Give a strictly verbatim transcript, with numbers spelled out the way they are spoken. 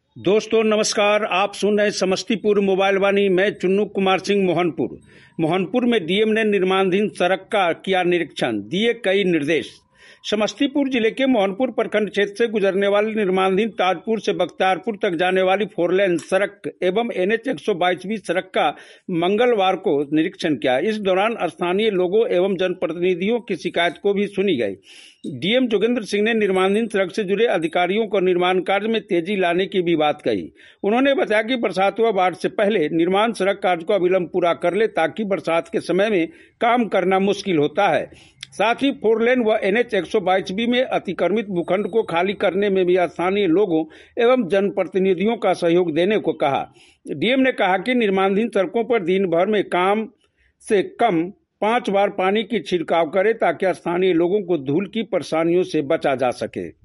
दोस्तों नमस्कार। आप सुन रहे समस्तीपुर मोबाइल वाणी। मैं चुन्नू कुमार सिंह मोहनपुर। मोहनपुर में डीएम ने निर्माणाधीन सड़क का किया निरीक्षण, दिए कई निर्देश। समस्तीपुर जिले के मोहनपुर प्रखंड क्षेत्र से गुजरने वाली निर्माणाधीन ताजपुर से बख्तियारपुर तक जाने वाली फोर लेन सड़क एवं एनएच एक सौ बाईसवीं सड़क का मंगलवार को निरीक्षण किया। इस दौरान स्थानीय लोगों एवं जनप्रतिनिधियों की शिकायत को भी सुनी गई। डीएम जोगेंद्र सिंह ने निर्माणाधीन सड़क से जुड़े अधिकारियों को निर्माण कार्य में तेजी लाने की भी बात कही। उन्होंने बताया कि बरसात व बाढ़ से पहले निर्माण सड़क कार्य को अविलंब पूरा कर ले, ताकि बरसात के समय में काम करना मुश्किल होता है। साथ ही फोर लेन व एनएच एक सौ बाईस बी में अतिक्रमित भूखंड को खाली करने में भी स्थानीय लोगों एवं जनप्रतिनिधियों का सहयोग देने को कहा। डीएम ने कहा कि निर्माणाधीन सड़कों पर दिन भर में काम से कम पांच बार पानी की छिड़काव करे, ताकि स्थानीय लोगों को धूल की परेशानियों से बचा जा सके।